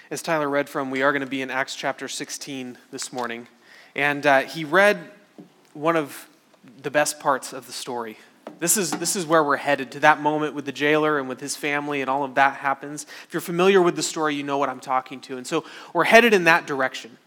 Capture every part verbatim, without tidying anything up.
As Tyler read from, we are going to be in Acts chapter sixteen this morning. And uh, he read one of the best parts of the story. This is this is where we're headed, to that moment with the jailer and with his family and all of that happens. If you're familiar with the story, you know what I'm talking to. And so we're headed in that direction.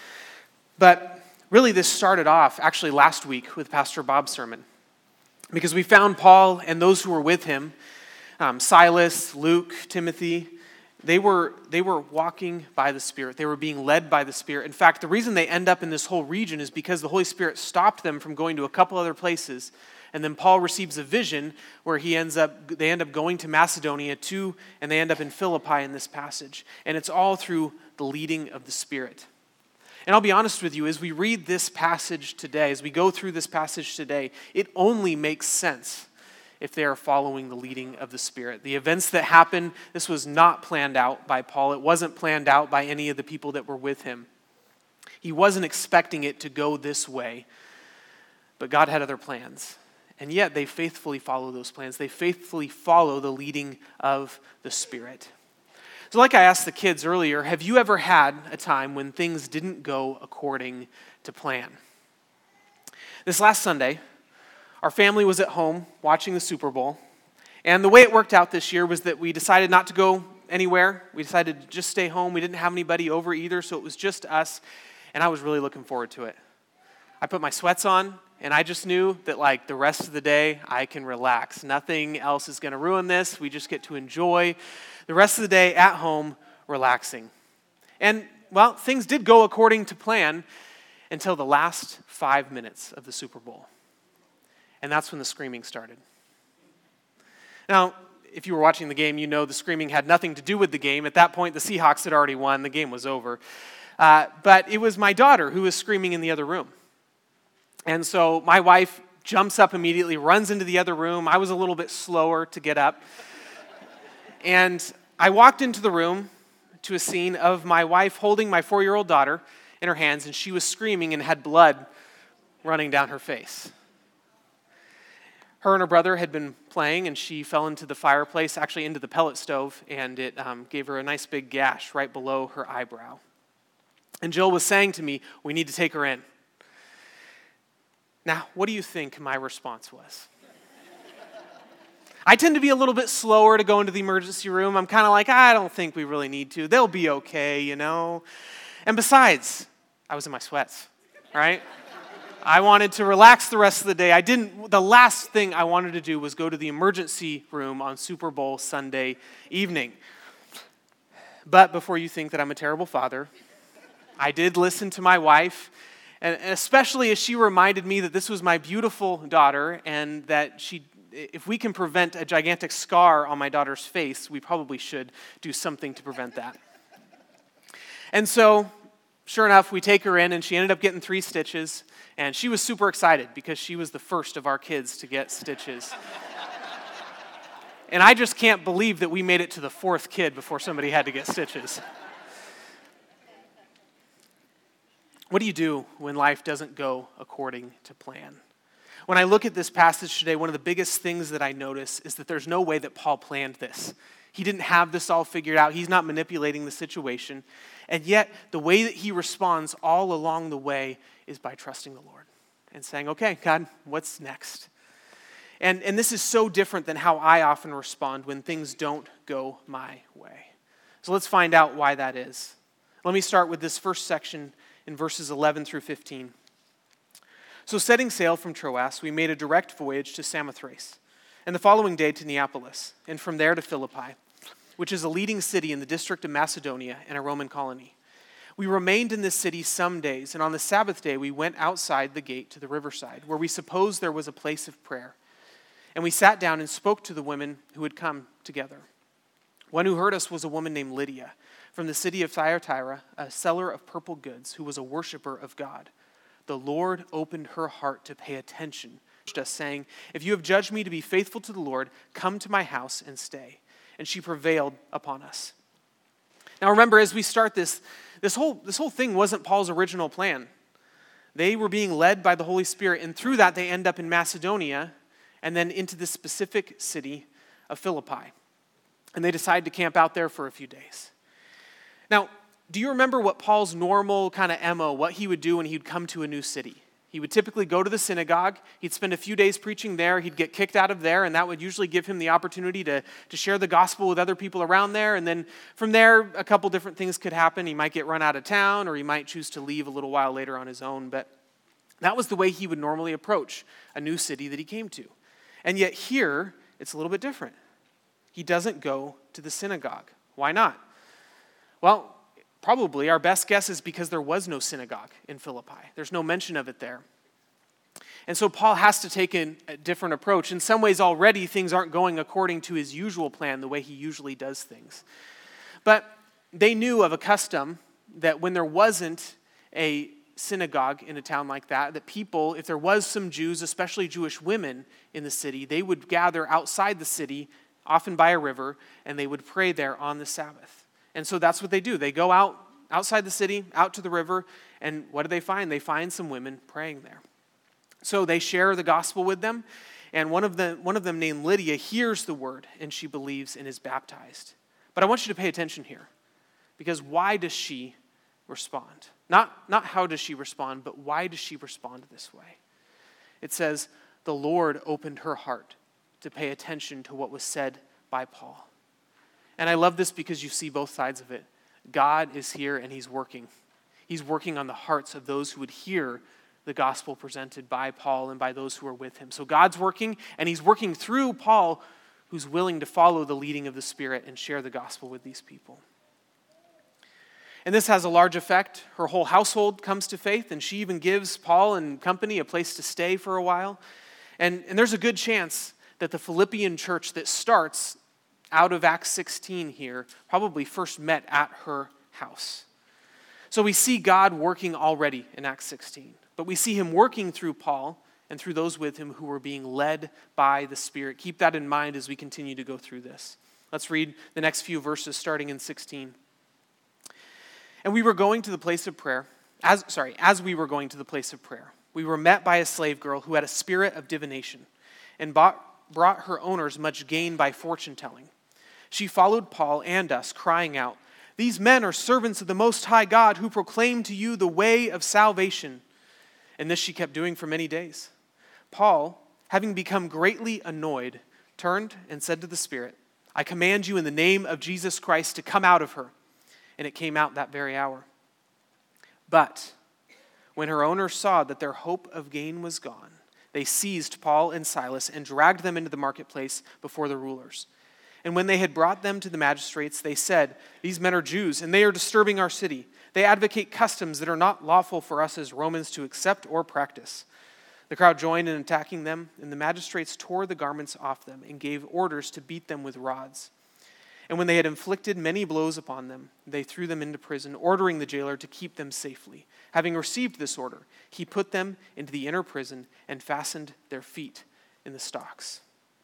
But really this started off actually last week with Pastor Bob's sermon. Because we found Paul and those who were with him, um, Silas, Luke, Timothy, They were they were walking by the Spirit. They were being led by the Spirit. In fact, the reason they end up in this whole region is because the Holy Spirit stopped them from going to a couple other places. And then Paul receives a vision where he ends up they end up going to Macedonia too, and they end up in Philippi in this passage. And it's all through the leading of the Spirit. And I'll be honest with you, as we read this passage today, as we go through this passage today, it only makes sense if they are following the leading of the Spirit. The events that happened, this was not planned out by Paul. It wasn't planned out by any of the people that were with him. He wasn't expecting it to go this way, but God had other plans. And yet they faithfully follow those plans. They faithfully follow the leading of the Spirit. So like I asked the kids earlier, have you ever had a time when things didn't go according to plan? This last Sunday, our family was at home watching the Super Bowl, and the way it worked out this year was that we decided not to go anywhere. We decided to just stay home. We didn't have anybody over either, so it was just us, and I was really looking forward to it. I put my sweats on, and I just knew that like the rest of the day, I can relax. Nothing else is going to ruin this. We just get to enjoy the rest of the day at home, relaxing. And, well, things did go according to plan until the last five minutes of the Super Bowl. And that's when the screaming started. Now, if you were watching the game, you know the screaming had nothing to do with the game. At that point, the Seahawks had already won. The game was over. Uh, but it was my daughter who was screaming in the other room. And so my wife jumps up immediately, runs into the other room. I was a little bit slower to get up. And I walked into the room to a scene of my wife holding my four-year-old daughter in her hands, and she was screaming and had blood running down her face. Her and her brother had been playing, and she fell into the fireplace, actually into the pellet stove, and it um, gave her a nice big gash right below her eyebrow. And Jill was saying to me, we need to take her in. Now, what do you think my response was? I tend to be a little bit slower to go into the emergency room. I'm kind of like, I don't think we really need to. They'll be okay, you know. And besides, I was in my sweats, right? I wanted to relax the rest of the day. I didn't, the last thing I wanted to do was go to the emergency room on Super Bowl Sunday evening. But before you think that I'm a terrible father, I did listen to my wife, and especially as she reminded me that this was my beautiful daughter and that she, if we can prevent a gigantic scar on my daughter's face, we probably should do something to prevent that. And so, sure enough, we take her in, and she ended up getting three stitches. And she was super excited because she was the first of our kids to get stitches. And I just can't believe that we made it to the fourth kid before somebody had to get stitches. What do you do when life doesn't go according to plan? When I look at this passage today, one of the biggest things that I notice is that there's no way that Paul planned this. He didn't have this all figured out. He's not manipulating the situation. And yet, the way that he responds all along the way is by trusting the Lord and saying, okay, God, what's next? And, and this is so different than how I often respond when things don't go my way. So let's find out why that is. Let me start with this first section in verses eleven through fifteen. So setting sail from Troas, we made a direct voyage to Samothrace, and the following day to Neapolis, and from there to Philippi, which is a leading city in the district of Macedonia and a Roman colony. We remained in this city some days, and on the Sabbath day we went outside the gate to the riverside, where we supposed there was a place of prayer. And we sat down and spoke to the women who had come together. One who heard us was a woman named Lydia, from the city of Thyatira, a seller of purple goods, who was a worshiper of God. The Lord opened her heart to pay attention to us, saying, if you have judged me to be faithful to the Lord, come to my house and stay. And she prevailed upon us. Now remember, as we start this, this whole, this whole thing wasn't Paul's original plan. They were being led by the Holy Spirit, and through that they end up in Macedonia and then into this specific city of Philippi. And they decide to camp out there for a few days. Now, do you remember what Paul's normal kind of M O, what he would do when he'd come to a new city? He would typically go to the synagogue. He'd spend a few days preaching there. He'd get kicked out of there, and that would usually give him the opportunity to, to share the gospel with other people around there. And then from there, a couple different things could happen. He might get run out of town, or he might choose to leave a little while later on his own. But that was the way he would normally approach a new city that he came to. And yet here, it's a little bit different. He doesn't go to the synagogue. Why not? Well, probably our best guess is because there was no synagogue in Philippi. There's no mention of it there. And so Paul has to take a, a different approach. In some ways already things aren't going according to his usual plan, the way he usually does things. But they knew of a custom that when there wasn't a synagogue in a town like that, that people, if there was some Jews, especially Jewish women in the city, they would gather outside the city, often by a river, and they would pray there on the Sabbath. And so that's what they do. They go out outside the city, out to the river, and what do they find? They find some women praying there. So they share the gospel with them, and one of them, one of them named Lydia hears the word, and she believes and is baptized. But I want you to pay attention here, because why does she respond? Not, not how does she respond, but why does she respond this way? It says, the Lord opened her heart to pay attention to what was said by Paul. And I love this because you see both sides of it. God is here and he's working. He's working on the hearts of those who would hear the gospel presented by Paul and by those who are with him. So God's working, and he's working through Paul, who's willing to follow the leading of the Spirit and share the gospel with these people. And this has a large effect. Her whole household comes to faith, and she even gives Paul and company a place to stay for a while. And, and there's a good chance that the Philippian church that starts out of Acts sixteen here probably first met at her house. So we see God working already in Acts sixteen, but we see him working through Paul and through those with him who were being led by the Spirit. Keep that in mind as we continue to go through this. Let's read the next few verses starting in sixteen. And we were going to the place of prayer, as sorry, as we were going to the place of prayer, we were met by a slave girl who had a spirit of divination and bought, brought her owners much gain by fortune telling. She followed Paul and us, crying out, "These men are servants of the Most High God who proclaim to you the way of salvation." And this she kept doing for many days. Paul, having become greatly annoyed, turned and said to the Spirit, "I command you in the name of Jesus Christ to come out of her." And it came out that very hour. But when her owners saw that their hope of gain was gone, they seized Paul and Silas and dragged them into the marketplace before the rulers. And when they had brought them to the magistrates, they said, "These men are Jews, and they are disturbing our city. They advocate customs that are not lawful for us as Romans to accept or practice." The crowd joined in attacking them, and the magistrates tore the garments off them and gave orders to beat them with rods. And when they had inflicted many blows upon them, they threw them into prison, ordering the jailer to keep them safely. Having received this order, he put them into the inner prison and fastened their feet in the stocks.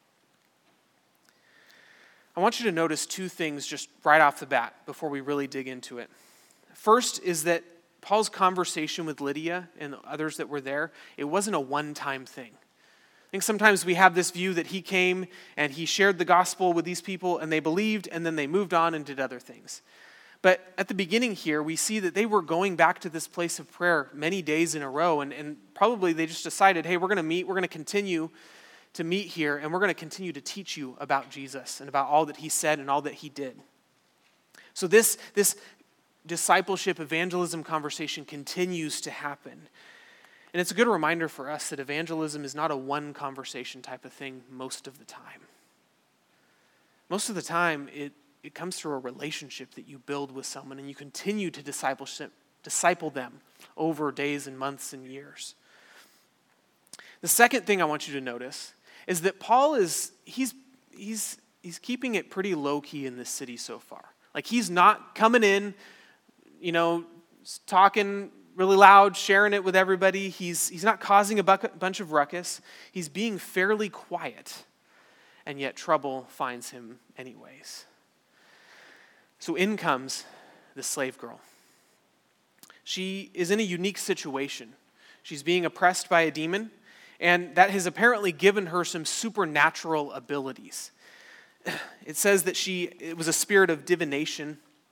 I want you to notice two things just right off the bat before we really dig into it. First is that Paul's conversation with Lydia and others that were there, it wasn't a one-time thing. I think sometimes we have this view that he came and he shared the gospel with these people and they believed and then they moved on and did other things. But at the beginning here, we see that they were going back to this place of prayer many days in a row, and, and probably they just decided, hey, we're going to meet, we're going to continue to meet here, and we're going to continue to teach you about Jesus and about all that he said and all that he did. So this, this discipleship evangelism conversation continues to happen. And it's a good reminder for us that evangelism is not a one conversation type of thing most of the time. Most of the time, it, it comes through a relationship that you build with someone and you continue to discipleship, disciple them over days and months and years. The second thing I want you to notice is that Paul is, he's, he's, he's keeping it pretty low-key in this city so far. Like he's not coming in, you know, talking really loud, sharing it with everybody. He's, he's not causing a buck, bunch of ruckus. He's being fairly quiet, and yet trouble finds him anyways. So in comes the slave girl. She is in a unique situation. She's being oppressed by a demon, and that has apparently given her some supernatural abilities. It says that she, it was a spirit of divination,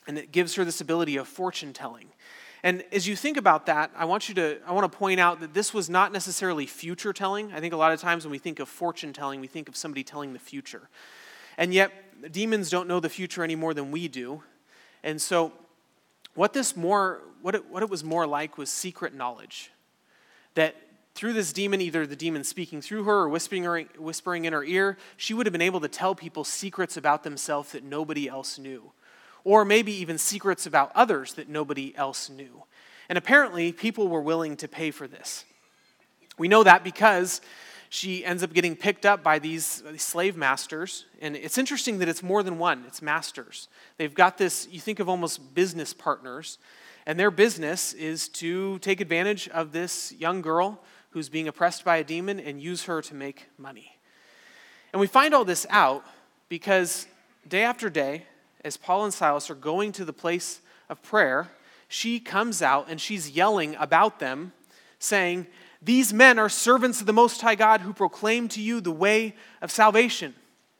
And it gives her this ability of fortune telling. And as you think about that, I want you to, I want to point out that this was not necessarily future telling. I think a lot of times when we think of fortune telling, we think of somebody telling the future. And yet, demons don't know the future any more than we do. And so, what this more, what it, what it was more like was secret knowledge. That through this demon, either the demon speaking through her or whispering, her, whispering in her ear, she would have been able to tell people secrets about themselves that nobody else knew. Or maybe even secrets about others that nobody else knew. And apparently, people were willing to pay for this. We know that because she ends up getting picked up by these, these slave masters. And it's interesting that it's more than one. It's masters. They've got this, you think of almost business partners. And their business is to take advantage of this young girl who's being oppressed by a demon and use her to make money. And we find all this out because day after day, as Paul and Silas are going to the place of prayer, she comes out and she's yelling about them, saying, "These men are servants of the Most High God who proclaim to you the way of salvation."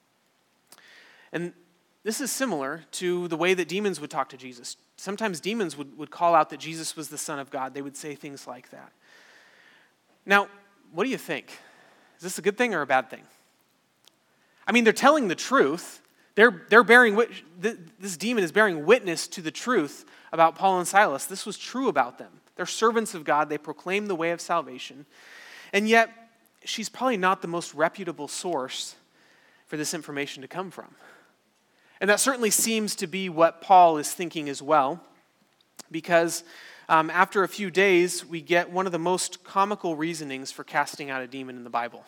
And this is similar to the way that demons would talk to Jesus. Sometimes demons would, would call out that Jesus was the Son of God. They would say things like that. Now, what do you think? Is this a good thing or a bad thing? I mean, they're telling the truth. They're, they're bearing, this demon is bearing witness to the truth about Paul and Silas. This was true about them. They're servants of God. They proclaim the way of salvation. And yet, she's probably not the most reputable source for this information to come from. And that certainly seems to be what Paul is thinking as well, because um, after a few days, we get one of the most comical reasonings for casting out a demon in the Bible.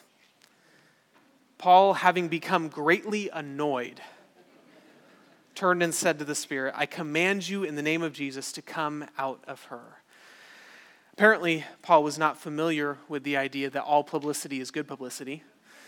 Paul, having become greatly annoyed, turned and said to the spirit, "I command you in the name of Jesus to come out of her." Apparently, Paul was not familiar with the idea that all publicity is good publicity.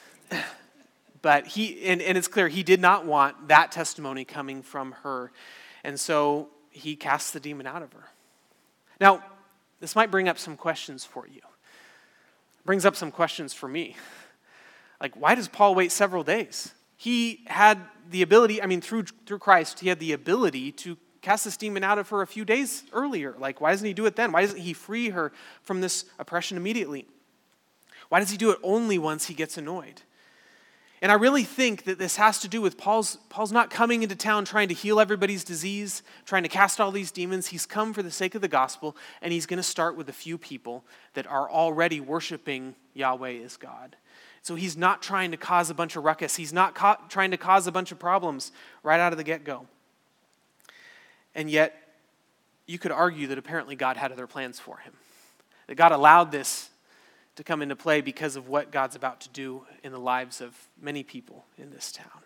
But he, and, and it's clear, he did not want that testimony coming from her. And so he casts the demon out of her. Now, this might bring up some questions for you. It brings up some questions for me. Like, why does Paul wait several days? He had the ability, I mean, through through Christ, he had the ability to cast this demon out of her a few days earlier. Like, why doesn't he do it then? Why doesn't he free her from this oppression immediately? Why does he do it only once he gets annoyed? And I really think that this has to do with Paul's, Paul's not coming into town trying to heal everybody's disease, trying to cast all these demons. He's come for the sake of the gospel, and he's going to start with a few people that are already worshiping Yahweh as God. So he's not trying to cause a bunch of ruckus. He's not ca- trying to cause a bunch of problems right out of the get-go. And yet, you could argue that apparently God had other plans for him. That God allowed this to come into play because of what God's about to do in the lives of many people in this town.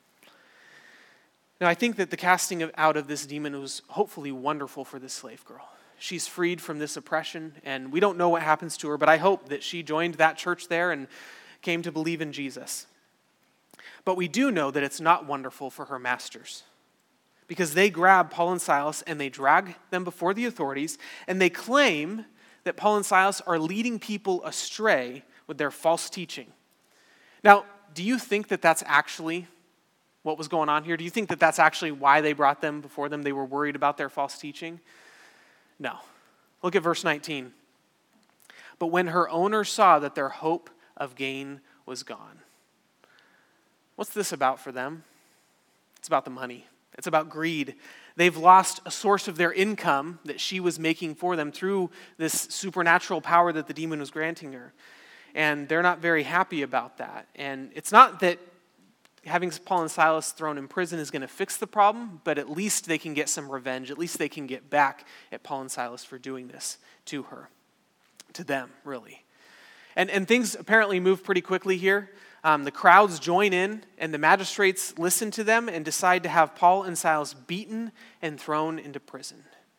Now, I think that the casting of, out of this demon was hopefully wonderful for this slave girl. She's freed from this oppression, and we don't know what happens to her, but I hope that she joined that church there and came to believe in Jesus. But we do know that it's not wonderful for her masters, because they grab Paul and Silas and they drag them before the authorities, and they claim that Paul and Silas are leading people astray with their false teaching. Now, do you think that that's actually what was going on here? Do you think that that's actually why they brought them before them? They were worried about their false teaching? No. Look at verse nineteen. But when her owners saw that their hope of gain was gone. What's this about for them? It's about the money. It's about greed. They've lost a source of their income that she was making for them through this supernatural power that the demon was granting her. And they're not very happy about that. And it's not that having Paul and Silas thrown in prison is going to fix the problem, but at least they can get some revenge. At least they can get back at Paul and Silas for doing this to her, to them, really. And, and things apparently move pretty quickly here. Um, the crowds join in, and the magistrates listen to them and decide to have Paul and Silas beaten and thrown into prison.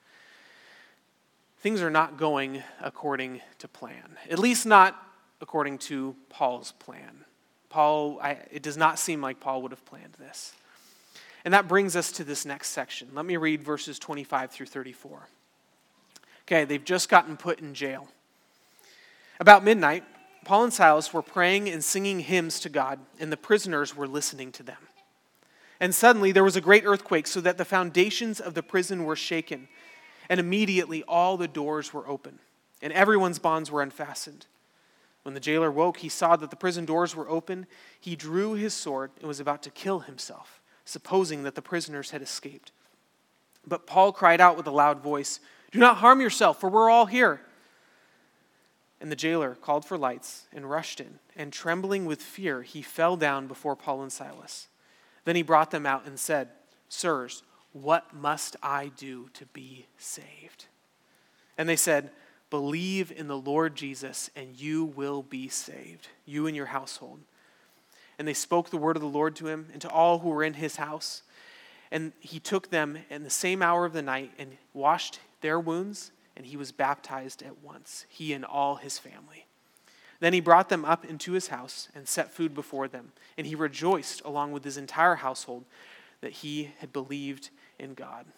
Things are not going according to plan, at least not according to Paul's plan. Paul, I, it does not seem like Paul would have planned this. And that brings us to this next section. Let me read verses twenty-five through thirty-four. Okay, they've just gotten put in jail. About midnight, Paul and Silas were praying and singing hymns to God, and the prisoners were listening to them. And suddenly there was a great earthquake, so that the foundations of the prison were shaken. And immediately all the doors were open, and everyone's bonds were unfastened. When the jailer woke, he saw that the prison doors were open. He drew his sword and was about to kill himself, supposing that the prisoners had escaped. But Paul cried out with a loud voice, "Do not harm yourself, for we're all here." And the jailer called for lights and rushed in, and trembling with fear, he fell down before Paul and Silas. Then he brought them out and said, "Sirs, what must I do to be saved?" And they said, "Believe in the Lord Jesus, and you will be saved, you and your household." And they spoke the word of the Lord to him and to all who were in his house. And he took them in the same hour of the night and washed their wounds, and he was baptized at once, he and all his family. Then he brought them up into his house and set food before them, and he rejoiced along with his entire household that he had believed in God.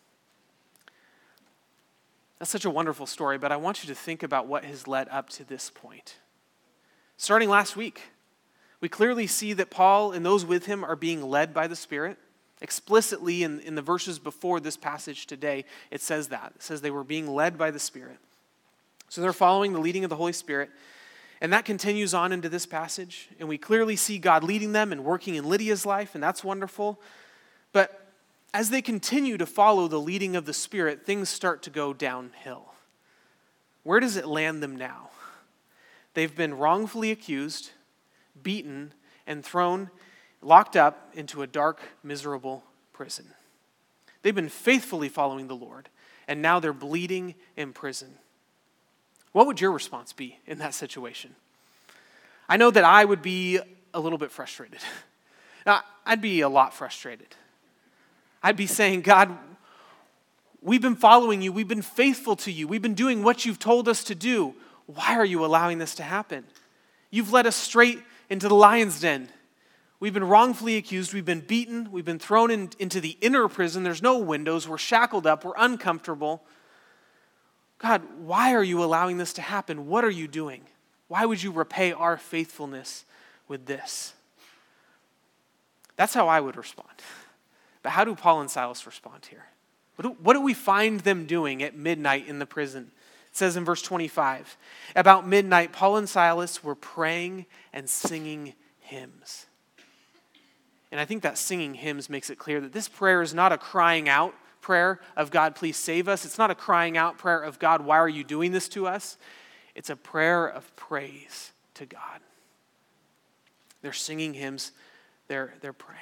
That's such a wonderful story, but I want you to think about what has led up to this point. Starting last week, we clearly see that Paul and those with him are being led by the Spirit. Explicitly in, in the verses before this passage today, it says that. It says they were being led by the Spirit. So they're following the leading of the Holy Spirit. And that continues on into this passage. And we clearly see God leading them and working in Lydia's life, and that's wonderful. But as they continue to follow the leading of the Spirit, things start to go downhill. Where does it land them now? They've been wrongfully accused, beaten, and thrown, locked up into a dark, miserable prison. They've been faithfully following the Lord, and now they're bleeding in prison. What would your response be in that situation? I know that I would be a little bit frustrated. Now, I'd be a lot frustrated. I'd be saying, "God, we've been following you. We've been faithful to you. We've been doing what you've told us to do. Why are you allowing this to happen? You've led us straight into the lion's den. We've been wrongfully accused. We've been beaten. We've been thrown in, into the inner prison. There's no windows. We're shackled up. We're uncomfortable. God, why are you allowing this to happen? What are you doing? Why would you repay our faithfulness with this?" That's how I would respond. But how do Paul and Silas respond here? What do, what do we find them doing at midnight in the prison? It says in verse twenty-five, about midnight, Paul and Silas were praying and singing hymns. And I think that singing hymns makes it clear that this prayer is not a crying out prayer of "God, please save us." It's not a crying out prayer of "God, why are you doing this to us?" It's a prayer of praise to God. They're singing hymns. They're, they're praying.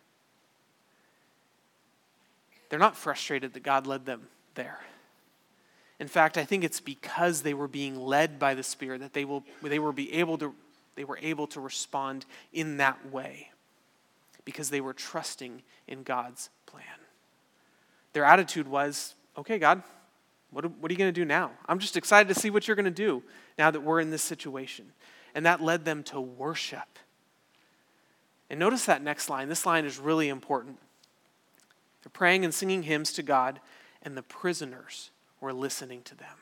They're not frustrated that God led them there. In fact, I think it's because they were being led by the Spirit that they will they were be able to they were able to respond in that way, because they were trusting in God's plan. Their attitude was, "Okay, God, what, what are you going to do now? I'm just excited to see what you're going to do now that we're in this situation." And that led them to worship. And notice that next line. This line is really important. They're praying and singing hymns to God, and the prisoners were listening to them.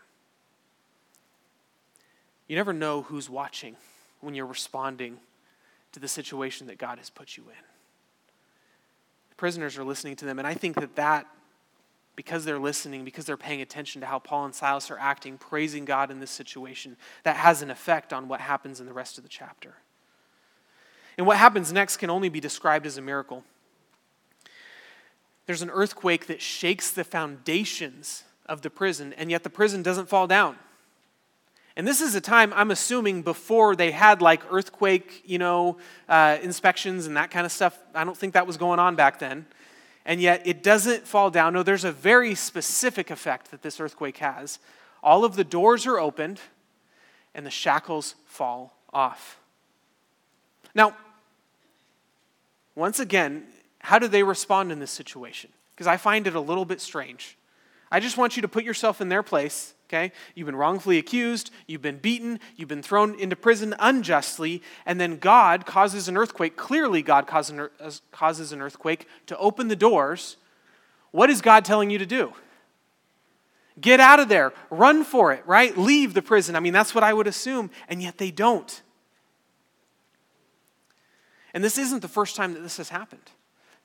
You never know who's watching when you're responding to the situation that God has put you in. The prisoners are listening to them, and I think that that, because they're listening, because they're paying attention to how Paul and Silas are acting, praising God in this situation, that has an effect on what happens in the rest of the chapter. And what happens next can only be described as a miracle. There's an earthquake that shakes the foundations of the prison, and yet the prison doesn't fall down. And this is a time, I'm assuming, before they had like earthquake, you know, uh, inspections and that kind of stuff. I don't think that was going on back then. And yet it doesn't fall down. No, there's a very specific effect that this earthquake has. All of the doors are opened, and the shackles fall off. Now, once again, how do they respond in this situation? Because I find it a little bit strange. I just want you to put yourself in their place, okay? You've been wrongfully accused, you've been beaten, you've been thrown into prison unjustly, and then God causes an earthquake. Clearly God causes an earthquake to open the doors. What is God telling you to do? Get out of there. Run for it, right? Leave the prison. I mean, that's what I would assume, and yet they don't. And this isn't the first time that this has happened.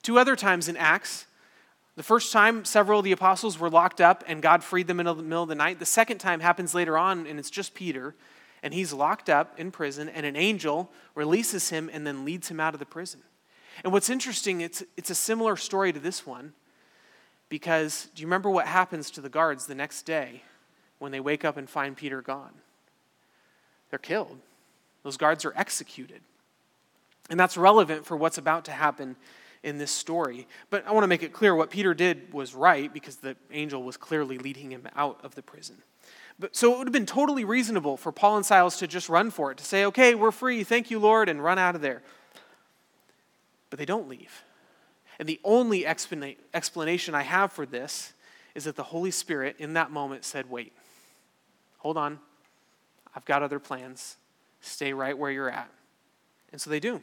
Two other times in Acts, the first time several of the apostles were locked up and God freed them in the middle of the night. The second time happens later on, and it's just Peter, and he's locked up in prison, and an angel releases him and then leads him out of the prison. And what's interesting, it's, it's a similar story to this one, because do you remember what happens to the guards the next day when they wake up and find Peter gone? They're killed. Those guards are executed. And that's relevant for what's about to happen in this story. But I want to make it clear what Peter did was right, because the angel was clearly leading him out of the prison. But so it would have been totally reasonable for Paul and Silas to just run for it, to say, okay, we're free, thank you, Lord, and run out of there. But they don't leave. And the only explana- explanation I have for this is that the Holy Spirit in that moment said, wait, hold on, I've got other plans. Stay right where you're at. And so they do.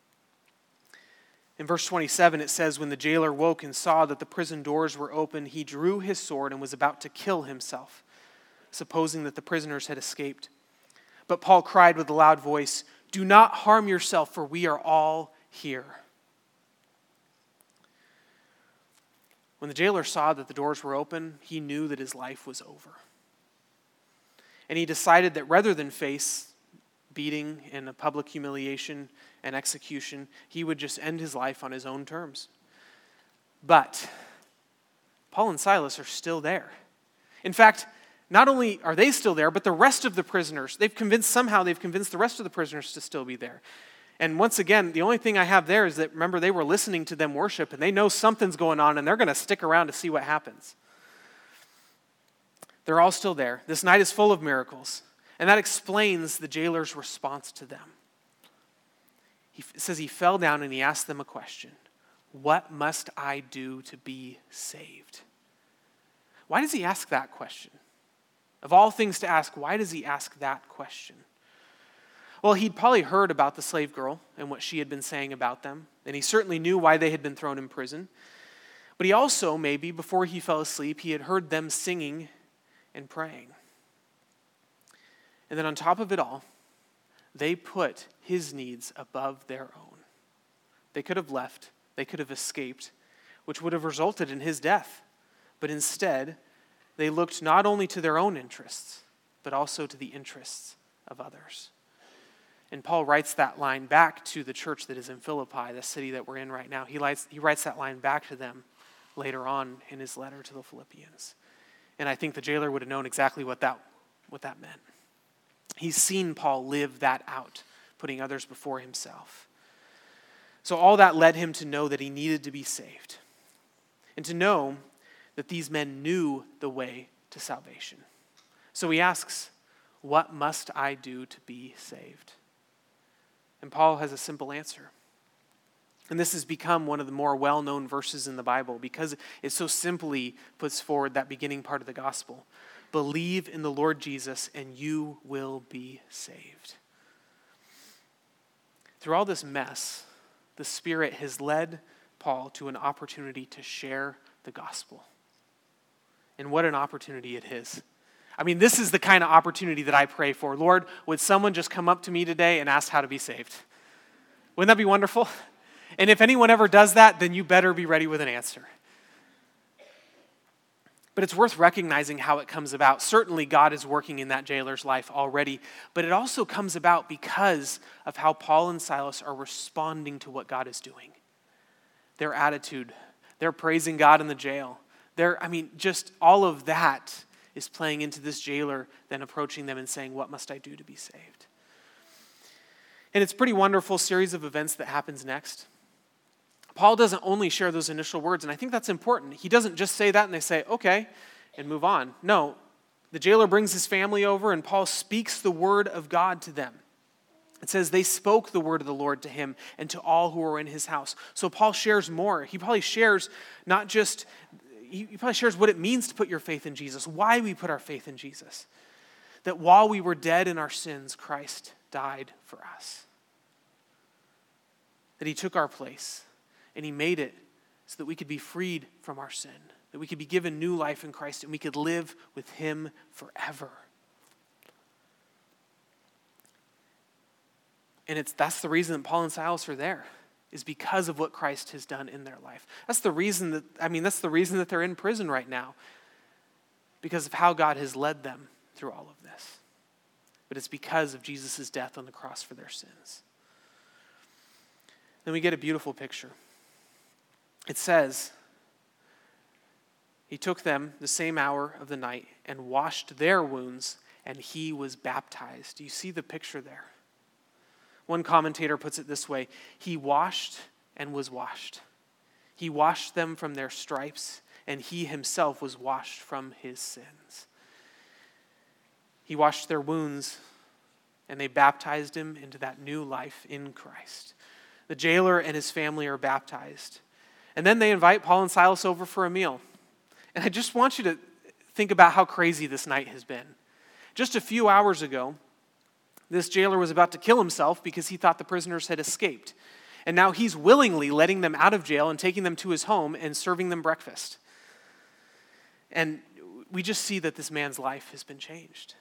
In verse twenty-seven, it says, when the jailer woke and saw that the prison doors were open, he drew his sword and was about to kill himself, supposing that the prisoners had escaped. But Paul cried with a loud voice, do not harm yourself, for we are all here. When the jailer saw that the doors were open, he knew that his life was over. And he decided that rather than face beating and a public humiliation and execution, he would just end his life on his own terms. But Paul and Silas are still there. In fact, not only are they still there, but the rest of the prisoners, they've convinced, somehow they've convinced the rest of the prisoners to still be there. And once again, the only thing I have there is that, remember, they were listening to them worship, and they know something's going on, and they're going to stick around to see what happens. They're all still there. This night is full of miracles. And that explains the jailer's response to them. He it says he fell down and he asked them a question. What must I do to be saved? Why does he ask that question? Of all things to ask, why does he ask that question? Well, he'd probably heard about the slave girl and what she had been saying about them, and he certainly knew why they had been thrown in prison. But he also, maybe, before he fell asleep, he had heard them singing and praying. And then on top of it all, they put his needs above their own. They could have left, they could have escaped, which would have resulted in his death. But instead, they looked not only to their own interests, but also to the interests of others. And Paul writes that line back to the church that is in Philippi, the city that we're in right now. He writes, he writes that line back to them later on in his letter to the Philippians. And I think the jailer would have known exactly what that, what that meant. He's seen Paul live that out, putting others before himself. So all that led him to know that he needed to be saved, and to know that these men knew the way to salvation. So he asks, what must I do to be saved? And Paul has a simple answer. And this has become one of the more well-known verses in the Bible because it so simply puts forward that beginning part of the gospel. Believe in the Lord Jesus and you will be saved. Through all this mess, the Spirit has led Paul to an opportunity to share the gospel. And what an opportunity it is. I mean, this is the kind of opportunity that I pray for. Lord, would someone just come up to me today and ask how to be saved? Wouldn't that be wonderful? And if anyone ever does that, then you better be ready with an answer. But it's worth recognizing how it comes about. Certainly God is working in that jailer's life already, but it also comes about because of how Paul and Silas are responding to what God is doing. Their attitude, they're praising God in the jail. They're, I mean, just all of that is playing into this jailer then approaching them and saying, what must I do to be saved? And it's a pretty wonderful series of events that happens next. Paul doesn't only share those initial words, and I think that's important. He doesn't just say that and they say, okay, and move on. No, the jailer brings his family over and Paul speaks the word of God to them. It says they spoke the word of the Lord to him and to all who were in his house. So Paul shares more. He probably shares not just, he probably shares what it means to put your faith in Jesus, why we put our faith in Jesus. That while we were dead in our sins, Christ died for us. That he took our place. And he made it so that we could be freed from our sin, that we could be given new life in Christ, and we could live with him forever. And it's that's the reason that Paul and Silas are there. is because of what Christ has done in their life. That's the reason that, I mean, that's the reason that they're in prison right now, because of how God has led them through all of this. But it's because of Jesus' death on the cross for their sins. Then we get a beautiful picture. It says, he took them the same hour of the night and washed their wounds, and he was baptized. Do you see the picture there? One commentator puts it this way: he washed and was washed. He washed them from their stripes, and he himself was washed from his sins. He washed their wounds, and they baptized him into that new life in Christ. The jailer and his family are baptized. And then they invite Paul and Silas over for a meal. And I just want you to think about how crazy this night has been. Just a few hours ago, this jailer was about to kill himself because he thought the prisoners had escaped. And now he's willingly letting them out of jail and taking them to his home and serving them breakfast. And we just see that this man's life has been changed.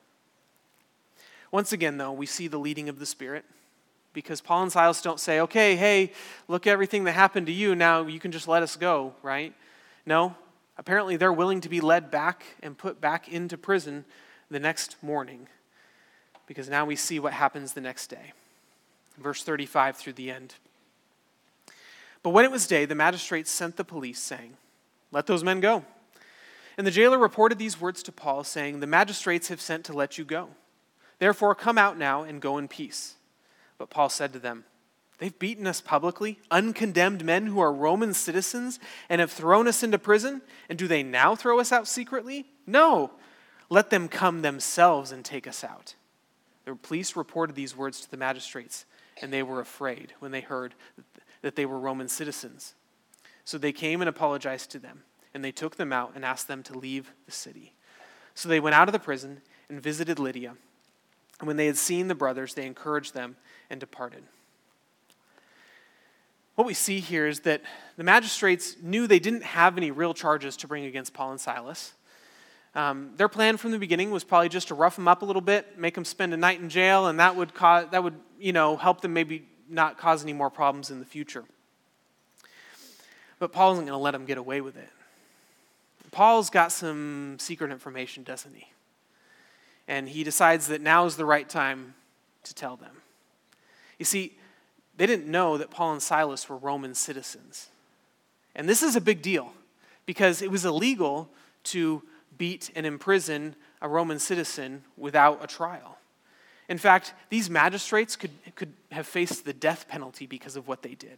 Once again, though, we see the leading of the Spirit, because Paul and Silas don't say, okay, hey, look at everything that happened to you, now you can just let us go, right? No, apparently they're willing to be led back and put back into prison the next morning, because now we see what happens the next day. Verse thirty-five through the end. But when it was day, the magistrates sent the police, saying, let those men go. And the jailer reported these words to Paul, saying, the magistrates have sent to let you go. Therefore, come out now and go in peace. But Paul said to them, they've beaten us publicly, uncondemned men who are Roman citizens, and have thrown us into prison. And do they now throw us out secretly? No, let them come themselves and take us out. The police reported these words to the magistrates, and they were afraid when they heard that they were Roman citizens. So they came and apologized to them, and they took them out and asked them to leave the city. So they went out of the prison and visited Lydia. And when they had seen the brothers, they encouraged them and departed. What we see here is that the magistrates knew they didn't have any real charges to bring against Paul and Silas. Um, their plan from the beginning was probably just to rough them up a little bit, make them spend a night in jail, and that would cause, that would, you know, help them maybe not cause any more problems in the future. But Paul isn't going to let them get away with it. Paul's got some secret information, doesn't he? And he decides that now is the right time to tell them. You see, they didn't know that Paul and Silas were Roman citizens. And this is a big deal, because it was illegal to beat and imprison a Roman citizen without a trial. In fact, these magistrates could, could have faced the death penalty because of what they did.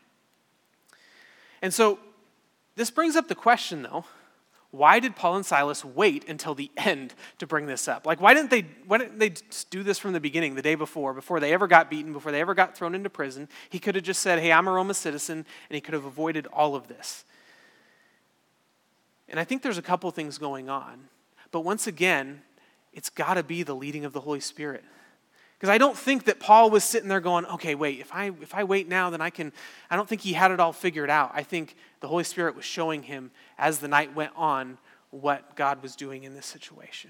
And so this brings up the question, though, why did Paul and Silas wait until the end to bring this up? Like, why didn't they why didn't they just do this from the beginning, the day before, before they ever got beaten, before they ever got thrown into prison? He could have just said, hey, I'm a Roman citizen, and he could have avoided all of this. And I think there's a couple things going on. But once again, it's got to be the leading of the Holy Spirit. Because I don't think that Paul was sitting there going, okay, wait, if I if I wait now, then I can, I don't think he had it all figured out. I think the Holy Spirit was showing him as the night went on what God was doing in this situation.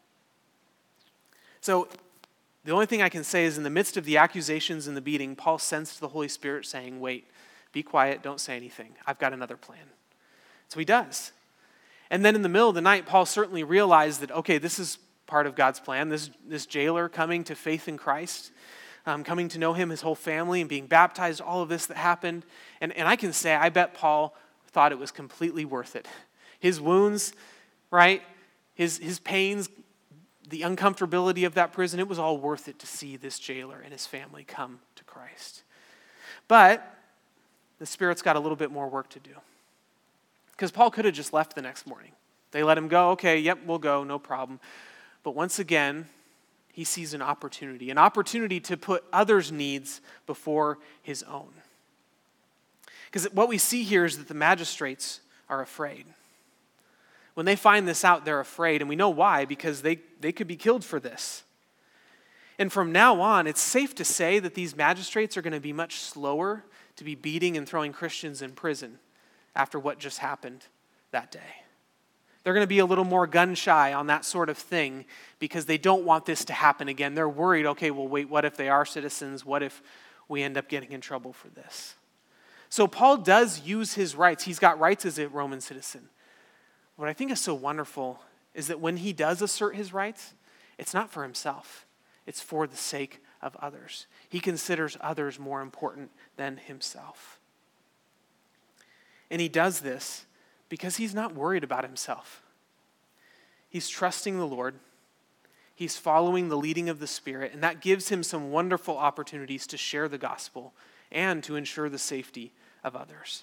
So the only thing I can say is in the midst of the accusations and the beating, Paul sensed the Holy Spirit saying, wait, be quiet, don't say anything. I've got another plan. So he does. And then in the middle of the night, Paul certainly realized that, okay, this is part of God's plan. This, this jailer coming to faith in Christ, um, coming to know him, his whole family, and being baptized, all of this that happened. And, and I can say, I bet Paul thought it was completely worth it. His wounds, right? His, his pains, the uncomfortability of that prison, it was all worth it to see this jailer and his family come to Christ. But the Spirit's got a little bit more work to do. Because Paul could have just left the next morning. They let him go. Okay, yep, we'll go, no problem. But once again, he sees an opportunity, an opportunity to put others' needs before his own. Because what we see here is that the magistrates are afraid. When they find this out, they're afraid, and we know why, because they, they could be killed for this. And from now on, it's safe to say that these magistrates are going to be much slower to be beating and throwing Christians in prison after what just happened that day. They're going to be a little more gun shy on that sort of thing because they don't want this to happen again. They're worried, okay, well, wait, what if they are citizens? What if, we end up getting in trouble for this. So Paul does use his rights. He's got rights as a Roman citizen. What I think is so wonderful is that when he does assert his rights, it's not for himself. It's for the sake of others. He considers others more important than himself. And he does this because he's not worried about himself. He's trusting the Lord. He's following the leading of the Spirit, and that gives him some wonderful opportunities to share the gospel and to ensure the safety of others.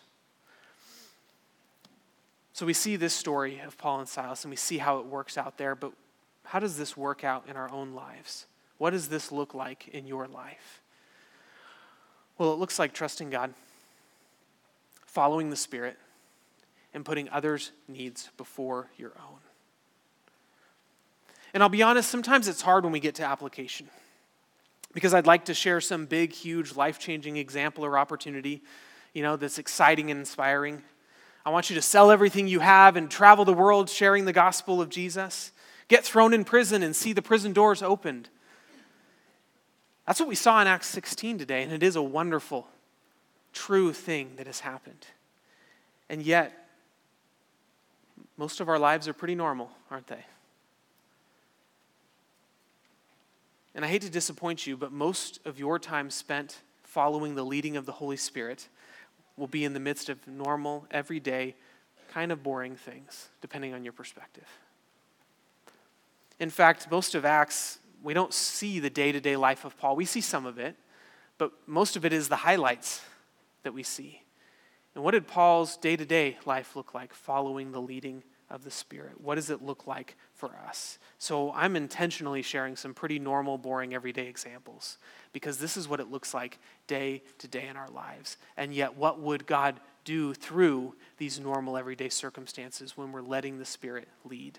So we see this story of Paul and Silas, and we see how it works out there, but how does this work out in our own lives? What does this look like in your life? Well, it looks like trusting God, following the Spirit, and putting others' needs before your own. And I'll be honest, sometimes it's hard when we get to application, because I'd like to share some big, huge, life-changing example or opportunity, you know, that's exciting and inspiring. I want you to sell everything you have and travel the world sharing the gospel of Jesus. Get thrown in prison and see the prison doors opened. That's what we saw in Acts sixteen today, and it is a wonderful, true thing that has happened. And yet, most of our lives are pretty normal, aren't they? And I hate to disappoint you, but most of your time spent following the leading of the Holy Spirit will be in the midst of normal, everyday, kind of boring things, depending on your perspective. In fact, most of Acts, we don't see the day-to-day life of Paul. We see some of it, but most of it is the highlights that we see. And what did Paul's day-to-day life look like following the leading of the Spirit? What does it look like for us? So I'm intentionally sharing some pretty normal, boring, everyday examples because this is what it looks like day to day in our lives. And yet, what would God do through these normal, everyday circumstances when we're letting the Spirit lead?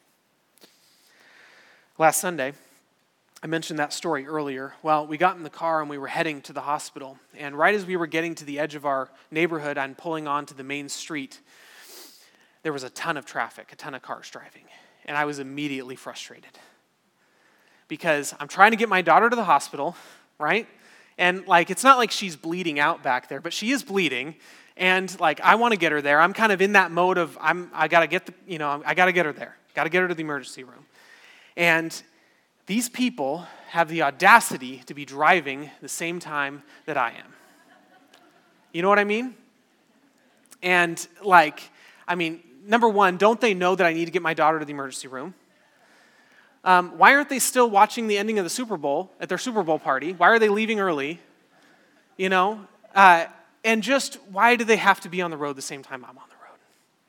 Last Sunday, I mentioned that story earlier. Well, we got in the car and we were heading to the hospital. And right as we were getting to the edge of our neighborhood and pulling onto the main street, there was a ton of traffic, a ton of cars driving. And I was immediately frustrated because I'm trying to get my daughter to the hospital, right? And like, it's not like she's bleeding out back there, but she is bleeding. And like, I want to get her there. I'm kind of in that mode of, I'm, I got to get the, you know, I got to get her there. Got to get her to the emergency room. And these people have the audacity to be driving the same time that I am. You know what I mean? And like, I mean, number one, don't they know that I need to get my daughter to the emergency room? Um, why aren't they still watching the ending of the Super Bowl at their Super Bowl party? Why are they leaving early? You know? Uh, and just why do they have to be on the road the same time I'm on the road?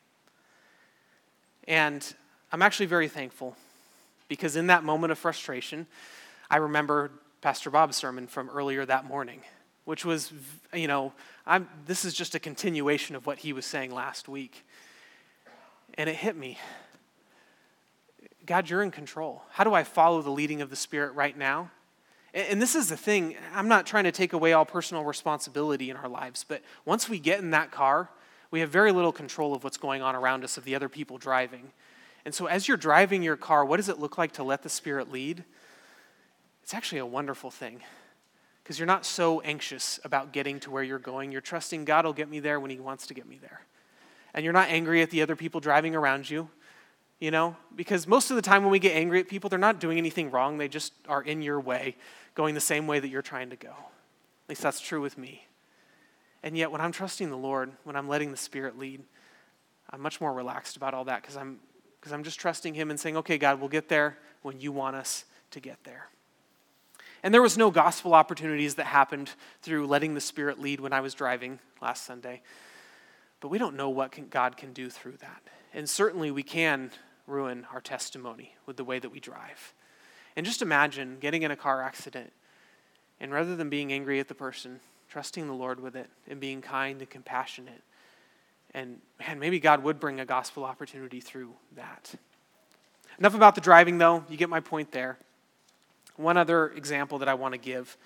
And I'm actually very thankful because in that moment of frustration, I remember Pastor Bob's sermon from earlier that morning, which was, you know, I'm, this is just a continuation of what he was saying last week. And it hit me. God, you're in control. How do I follow the leading of the Spirit right now? And, and this is the thing. I'm not trying to take away all personal responsibility in our lives, but once we get in that car, we have very little control of what's going on around us, of the other people driving. And so as you're driving your car, what does it look like to let the Spirit lead? It's actually a wonderful thing because you're not so anxious about getting to where you're going. You're trusting God will get me there when he wants to get me there. And you're not angry at the other people driving around you, you know? Because most of the time when we get angry at people, they're not doing anything wrong. They just are in your way, going the same way that you're trying to go. At least that's true with me. And yet when I'm trusting the Lord, when I'm letting the Spirit lead, I'm much more relaxed about all that because I'm, because I'm just trusting him and saying, okay, God, we'll get there when you want us to get there. And there was no gospel opportunities that happened through letting the Spirit lead when I was driving last Sunday. But we don't know what can, God can do through that. And certainly we can ruin our testimony with the way that we drive. And just imagine getting in a car accident and rather than being angry at the person, trusting the Lord with it and being kind and compassionate. And man, maybe God would bring a gospel opportunity through that. Enough about the driving though. You get my point there. One other example that I want to give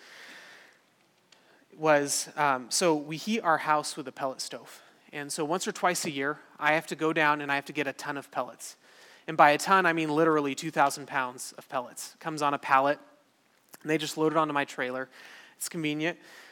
was, um, so we heat our house with a pellet stove. And so once or twice a year, I have to go down and I have to get a ton of pellets. And by a ton, I mean literally two thousand pounds of pellets. It comes on a pallet, and they just load it onto my trailer. It's convenient.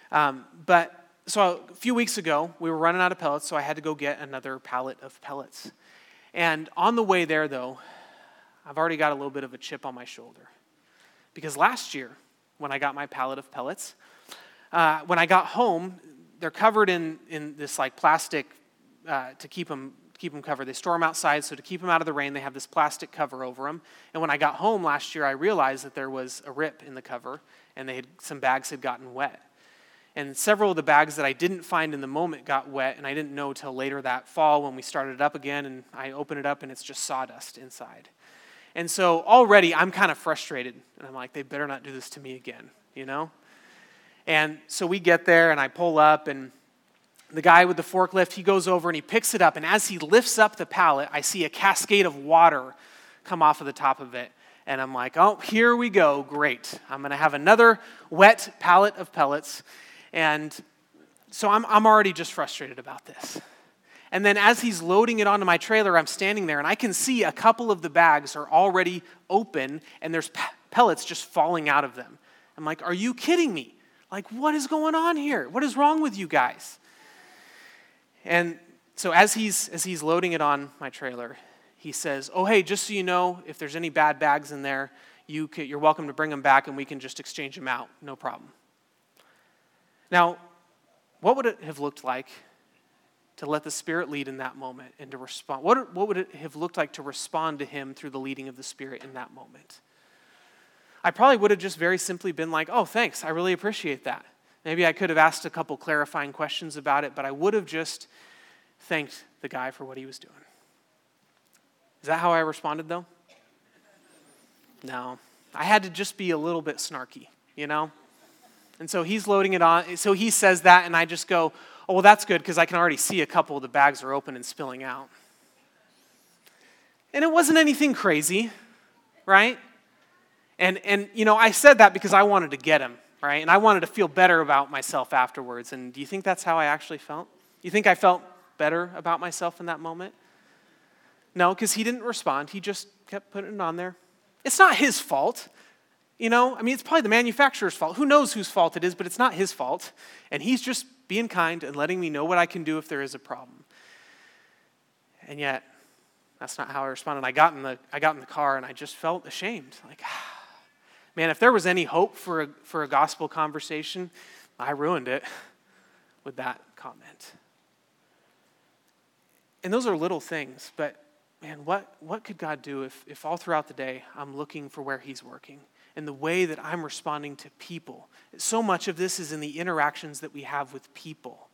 Um, but so a few weeks ago, we were running out of pellets, so I had to go get another pallet of pellets. And on the way there, though, I've already got a little bit of a chip on my shoulder. Because last year, when I got my pallet of pellets, uh, when I got home, they're covered in, in this like plastic uh, to keep them keep them covered. They store them outside, so to keep them out of the rain, they have this plastic cover over them. And when I got home last year, I realized that there was a rip in the cover, and they had, some bags had gotten wet. And several of the bags that I didn't find in the moment got wet, and I didn't know till later that fall when we started it up again, and I open it up, and it's just sawdust inside. And so already I'm kind of frustrated, and I'm like, they better not do this to me again, you know? And so we get there, and I pull up, and the guy with the forklift, he goes over and he picks it up, and as he lifts up the pallet, I see a cascade of water come off of the top of it. And I'm like, oh, here we go, great. I'm going to have another wet pallet of pellets. And so I'm I'm already just frustrated about this. And then as he's loading it onto my trailer, I'm standing there, and I can see a couple of the bags are already open, and there's pe- pellets just falling out of them. I'm like, are you kidding me? Like, what is going on here? What is wrong with you guys? And so as he's as he's loading it on my trailer, he says, oh, hey, just so you know, if there's any bad bags in there, you can, you're welcome to bring them back, and we can just exchange them out, no problem. Now, what would it have looked like to let the Spirit lead in that moment and to respond? What, what would it have looked like to respond to him through the leading of the Spirit in that moment? I probably would have just very simply been like, oh, thanks, I really appreciate that. Maybe I could have asked a couple clarifying questions about it, but I would have just thanked the guy for what he was doing. Is that how I responded, though? No. I had to just be a little bit snarky, you know? And so he's loading it on. So he says that, and I just go, oh, well, that's good, because I can already see a couple of the bags are open and spilling out. And it wasn't anything crazy, right? And, and you know, I said that because I wanted to get him, right? And I wanted to feel better about myself afterwards. And do you think that's how I actually felt? You think I felt better about myself in that moment? No, because he didn't respond. He just kept putting it on there. It's not his fault. You know, I mean, it's probably the manufacturer's fault. Who knows whose fault it is, but it's not his fault. And he's just being kind and letting me know what I can do if there is a problem. And yet, that's not how I responded. I got in the I got in the car and I just felt ashamed. Like, ah, man, if there was any hope for a, for a gospel conversation, I ruined it with that comment. And those are little things, but man, what, what could God do if, if all throughout the day I'm looking for where he's working? And the way that I'm responding to people. So much of this is in the interactions that we have with people.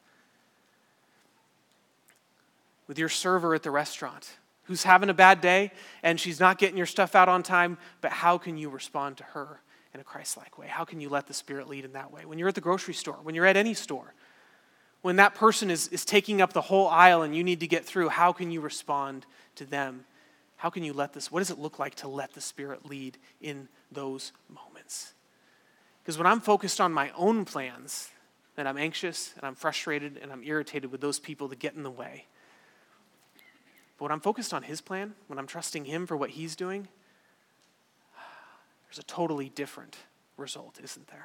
With your server at the restaurant who's having a bad day and she's not getting your stuff out on time, but how can you respond to her in a Christ-like way? How can you let the Spirit lead in that way? When you're at the grocery store, when you're at any store, when that person is, is taking up the whole aisle and you need to get through, how can you respond to them? How can you let this, what does it look like to let the Spirit lead in those moments? Because when I'm focused on my own plans, then I'm anxious and I'm frustrated and I'm irritated with those people that get in the way. But when I'm focused on his plan, when I'm trusting him for what he's doing, there's a totally different result, isn't there?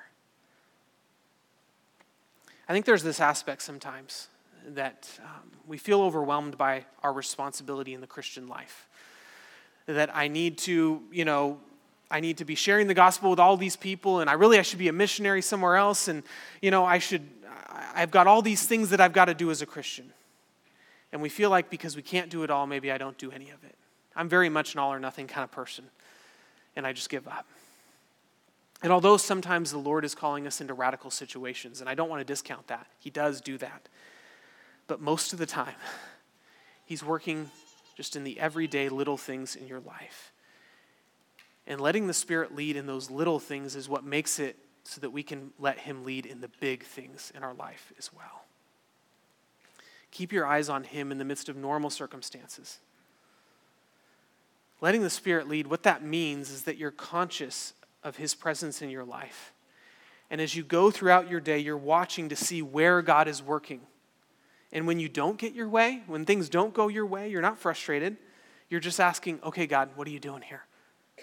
I think there's this aspect sometimes that um, we feel overwhelmed by our responsibility in the Christian life. That I need to, you know, I need to be sharing the gospel with all these people, and I really, I should be a missionary somewhere else, and, you know, I should, I've got all these things that I've got to do as a Christian. And we feel like because we can't do it all, maybe I don't do any of it. I'm very much an all or nothing kind of person, and I just give up. And although sometimes the Lord is calling us into radical situations, and I don't want to discount that, he does do that. But most of the time, he's working just in the everyday little things in your life. And letting the Spirit lead in those little things is what makes it so that we can let him lead in the big things in our life as well. Keep your eyes on him in the midst of normal circumstances. Letting the Spirit lead, what that means is that you're conscious of his presence in your life. And as you go throughout your day, you're watching to see where God is working. And when you don't get your way, when things don't go your way, you're not frustrated. You're just asking, okay, God, what are you doing here?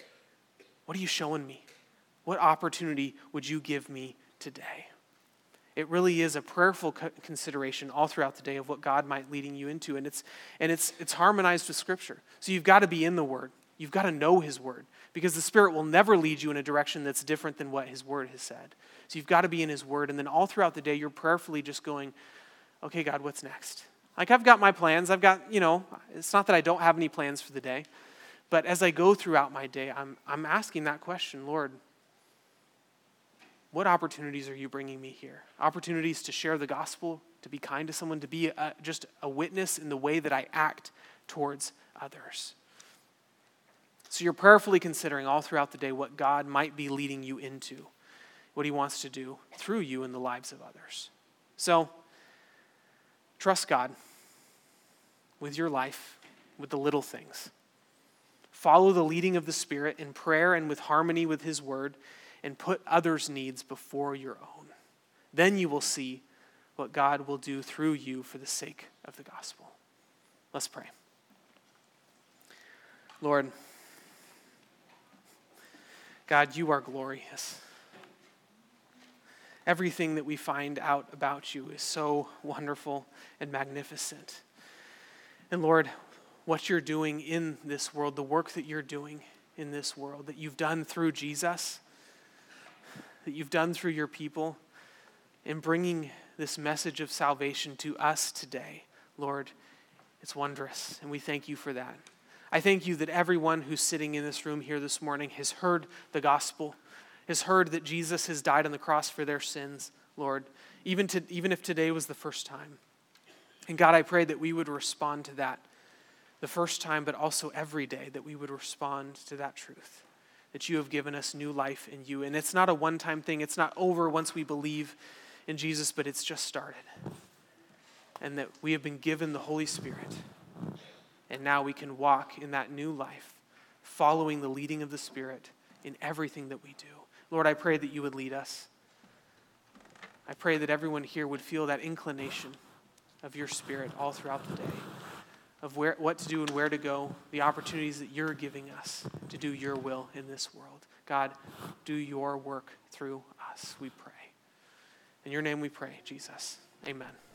What are you showing me? What opportunity would you give me today? It really is a prayerful co- consideration all throughout the day of what God might leading you into. And it's and it's it's harmonized with Scripture. So you've got to be in the Word. You've got to know His Word, because the Spirit will never lead you in a direction that's different than what His Word has said. So you've got to be in His Word. And then all throughout the day, you're prayerfully just going, okay, God, what's next? Like, I've got my plans. I've got, you know, it's not that I don't have any plans for the day. But as I go throughout my day, I'm I'm asking that question, Lord, what opportunities are you bringing me here? Opportunities to share the gospel, to be kind to someone, to be a, just a witness in the way that I act towards others. So you're prayerfully considering all throughout the day what God might be leading you into, what He wants to do through you in the lives of others. So trust God with your life, with the little things. Follow the leading of the Spirit in prayer and with harmony with His Word, and put others' needs before your own. Then you will see what God will do through you for the sake of the gospel. Let's pray. Lord, God, you are glorious. Everything that we find out about you is so wonderful and magnificent. And Lord, what you're doing in this world, the work that you're doing in this world, that you've done through Jesus, that you've done through your people in bringing this message of salvation to us today, Lord, it's wondrous, and we thank you for that. I thank you that everyone who's sitting in this room here this morning has heard the gospel, has heard that Jesus has died on the cross for their sins, Lord, even, to, even if today was the first time. And God, I pray that we would respond to that the first time, but also every day, that we would respond to that truth, that you have given us new life in you. And it's not a one-time thing. It's not over once we believe in Jesus, but it's just started. And that we have been given the Holy Spirit. And now we can walk in that new life, following the leading of the Spirit in everything that we do. Lord, I pray that you would lead us. I pray that everyone here would feel that inclination of your Spirit all throughout the day, of where, what to do and where to go, the opportunities that you're giving us to do your will in this world. God, do your work through us, we pray. In your name we pray, Jesus. Amen.